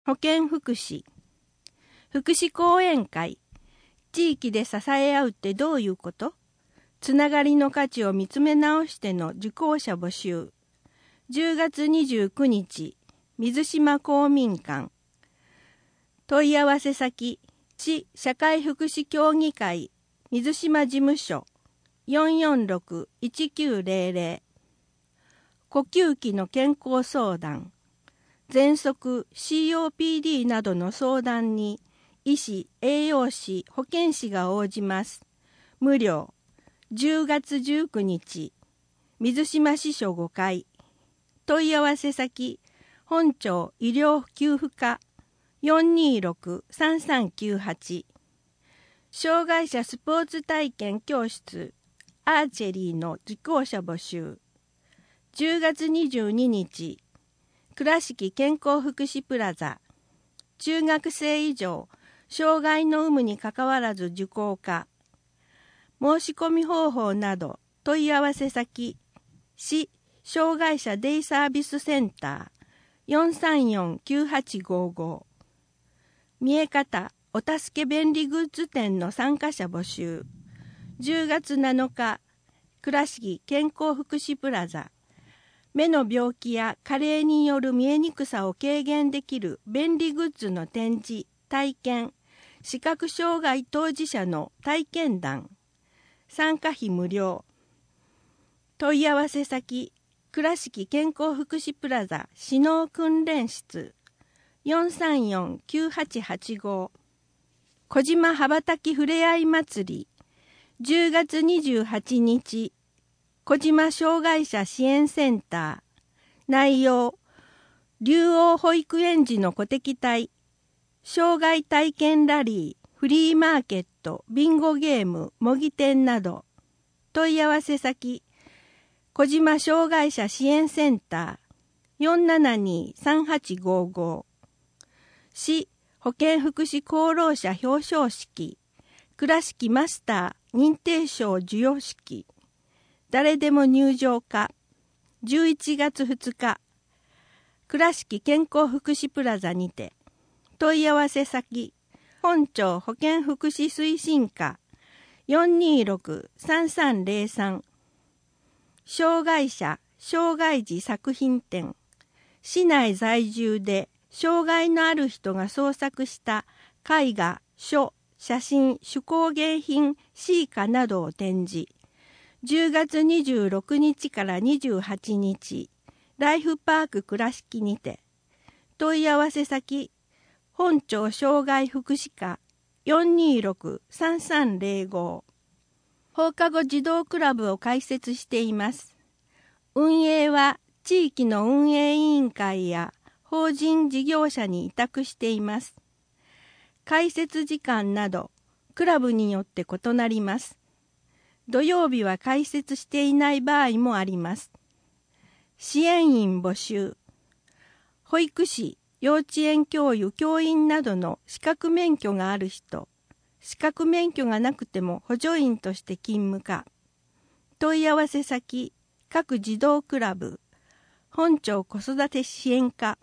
保健福祉、福祉講演会、地域で支え合うってどういうこと？つながりの価値を見つめ直しての受講者募集。10月29日、水島公民館。問い合わせ先、市社会福祉協議会、水島事務所、446-1900。呼吸器の健康相談。喘息、COPD などの相談に、医師、栄養士、保健師が応じます。無料。10月19日、水島支所5階。問い合わせ先、本庁医療給付課 426-3398。障害者スポーツ体験教室、アーチェリーの受講者募集。10月22日、倉敷健康福祉プラザ。中学生以上、障害の有無にかかわらず受講可。申し込み方法など問い合わせ先、市障害者デイサービスセンター 434-9855。見え方お助け便利グッズ展の参加者募集。10月7日、倉敷健康福祉プラザ。目の病気や加齢による見えにくさを軽減できる便利グッズの展示、体験、視覚障害当事者の体験談。参加費無料。問い合わせ先、倉敷健康福祉プラザ指導訓練室 434-9885。小島羽ばたきふれあい祭り10月28日、小島障害者支援センター。内容、竜王保育園児の鼓笛隊、障害体験ラリー、フリーマーケット、ビンゴゲーム、模擬店など。問い合わせ先、小島障害者支援センター 472-3855。市保健福祉功労者表彰式、倉敷マスター認定証授与式。誰でも入場可。11月2日、倉敷健康福祉プラザにて。問い合わせ先、本庁保健福祉推進課 426-3303。障害者、障害児作品展。市内在住で障害のある人が創作した絵画、書、写真、手工芸品、詩歌などを展示。10月26日から28日、ライフパーク倉敷にて。問い合わせ先、本庁障害福祉課 426-3305。放課後児童クラブを開設しています。運営は地域の運営委員会や法人事業者に委託しています。開設時間など、クラブによって異なります。土曜日は開設していない場合もあります。支援員募集。保育士、幼稚園教諭、教員などの資格免許がある人。資格免許がなくても補助員として勤務可。問い合わせ先、各児童クラブ。本庁子育て支援課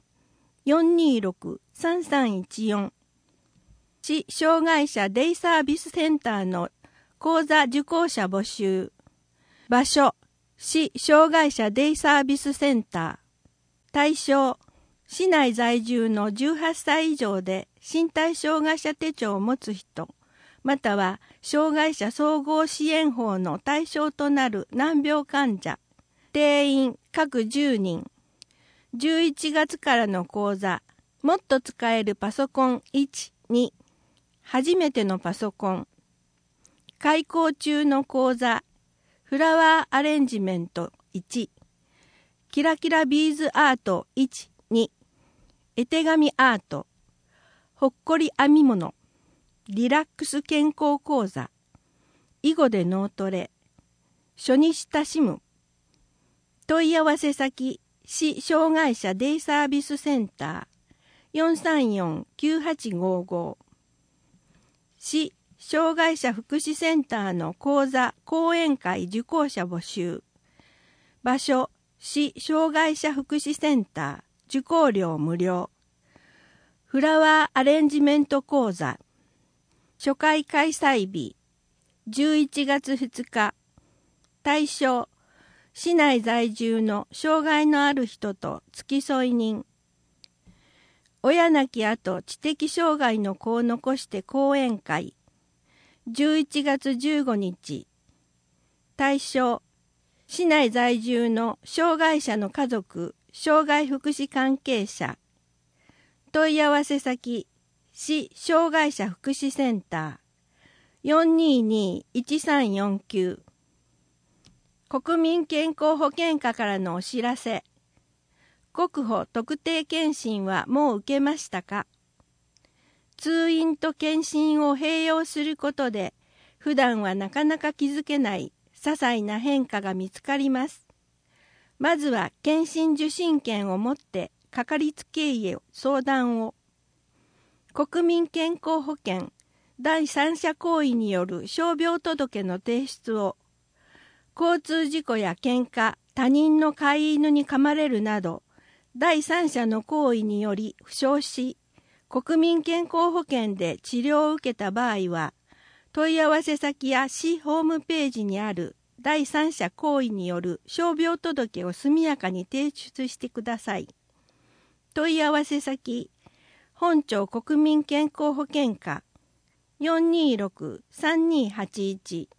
426-3314。市障害者デイサービスセンターの講座受講者募集。場所、市障害者デイサービスセンター。対象、市内在住の18歳以上で身体障害者手帳を持つ人、または障害者総合支援法の対象となる難病患者。定員各10人。11月からの講座、もっと使えるパソコン1、2。初めてのパソコン。開講中の講座、フラワーアレンジメント1、キラキラビーズアート1、2、絵手紙アート、ほっこり編み物、リラックス健康講座、囲碁で脳トレ、書に親しむ。問い合わせ先、市障害者デイサービスセンター 434-9855。市障害者福祉センターの講座・講演会受講者募集。場所、市障害者福祉センター、受講料無料。 フラワーアレンジメント講座初回開催日11月2日。対象市内在住の障害のある人と付き添い人。親亡き後知的障害の子を残して講演会11月15日。対象市内在住の障害者の家族障害福祉関係者。問い合わせ先市障害者福祉センター 422-1349。国民健康保険課からのお知らせ。国保特定健診はもう受けましたか？通院と健診を併用することで、普段はなかなか気づけない些細な変化が見つかります。まずは健診受診券を持ってかかりつけ医へ相談を。国民健康保険第三者行為による傷病届の提出を。交通事故や喧嘩、他人の飼い犬に噛まれるなど、第三者の行為により負傷し、国民健康保険で治療を受けた場合は、問い合わせ先や市ホームページにある第三者行為による傷病届を速やかに提出してください。問い合わせ先、本庁国民健康保険課 426-3281